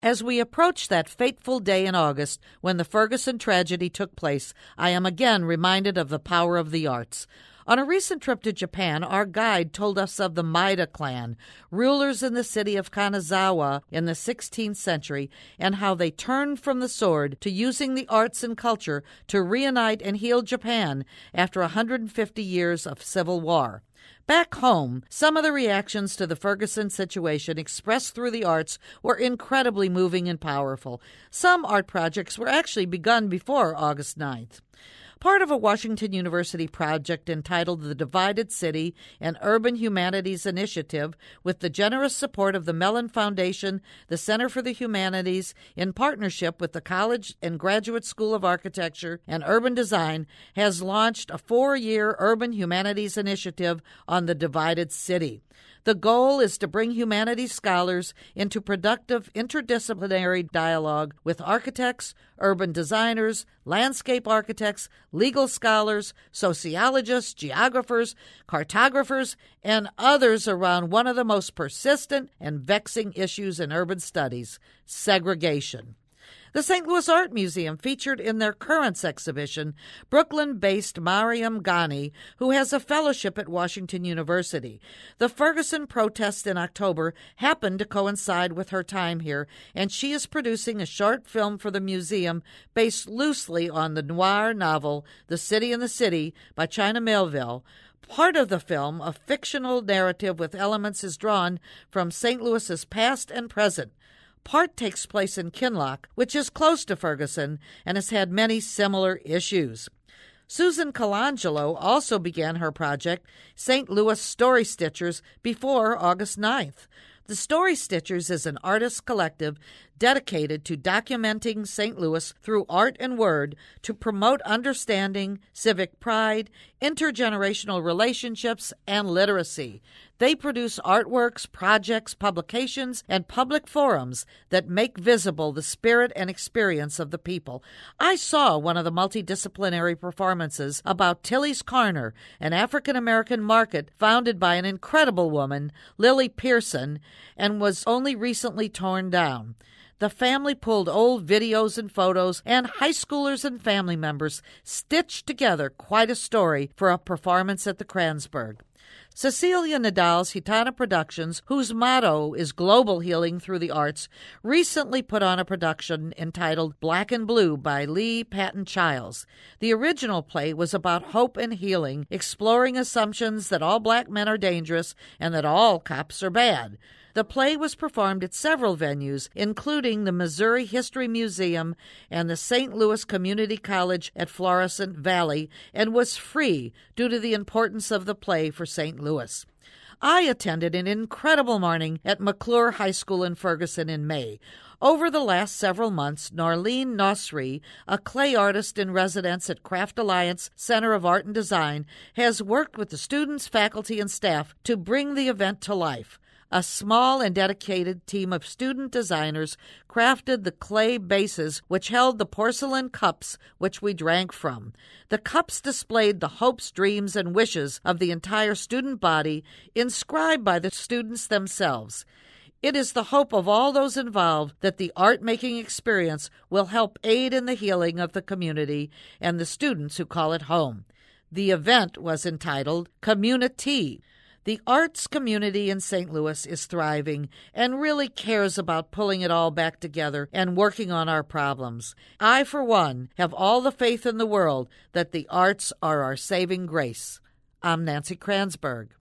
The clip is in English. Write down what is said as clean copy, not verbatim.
As we approach that fateful day in August when the Ferguson tragedy took place, I am again reminded of the power of the arts. On a recent trip to Japan, our guide told us of the Maida clan, rulers in the city of Kanazawa in the 16th century, and how they turned from the sword to using the arts and culture to reunite and heal Japan after 150 years of civil war. Back home, some of the reactions to the Ferguson situation expressed through the arts were incredibly moving and powerful. Some art projects were actually begun before August 9th. Part of a Washington University project entitled The Divided City, an Urban Humanities Initiative, with the generous support of the Mellon Foundation, the Center for the Humanities, in partnership with the College and Graduate School of Architecture and Urban Design, has launched a 4-year Urban Humanities Initiative on the Divided City. The goal is to bring humanities scholars into productive interdisciplinary dialogue with architects, urban designers, landscape architects, legal scholars, sociologists, geographers, cartographers, and others around one of the most persistent and vexing issues in urban studies, segregation. The St. Louis Art Museum featured in their current exhibition Brooklyn-based Mariam Ghani, who has a fellowship at Washington University. The Ferguson protests in October happened to coincide with her time here, and she is producing a short film for the museum based loosely on the noir novel The City in the City by China Melville. Part of the film, a fictional narrative with elements, is drawn from St. Louis's past and present. Part takes place in Kinloch, which is close to Ferguson and has had many similar issues. Susan Colangelo also began her project, St. Louis Story Stitchers, before August 9th. The Story Stitchers is an artist collective dedicated to documenting St. Louis through art and word to promote understanding, civic pride, intergenerational relationships, and literacy. They produce artworks, projects, publications, and public forums that make visible the spirit and experience of the people. I saw one of the multidisciplinary performances about Tilly's Corner, an African-American market founded by an incredible woman, Lily Pearson, and was only recently torn down. The family pulled old videos and photos, and high schoolers and family members stitched together quite a story for a performance at the Kranzberg. Cecilia Nadal's Gitana Productions, whose motto is global healing through the arts, recently put on a production entitled Black and Blue by Lee Patton Childs. The original play was about hope and healing, exploring assumptions that all black men are dangerous and that all cops are bad. The play was performed at several venues, including the Missouri History Museum and the St. Louis Community College at Florissant Valley, and was free due to the importance of the play for St. Louis. I attended an incredible morning at McClure High School in Ferguson in May. Over the last several months, Norleen Nosri, a clay artist in residence at Craft Alliance Center of Art and Design, has worked with the students, faculty, and staff to bring the event to life. A small and dedicated team of student designers crafted the clay bases which held the porcelain cups which we drank from. The cups displayed the hopes, dreams, and wishes of the entire student body, inscribed by the students themselves. It is the hope of all those involved that the art-making experience will help aid in the healing of the community and the students who call it home. The event was entitled Community. The arts community in St. Louis is thriving and really cares about pulling it all back together and working on our problems. I, for one, have all the faith in the world that the arts are our saving grace. I'm Nancy Kranzberg.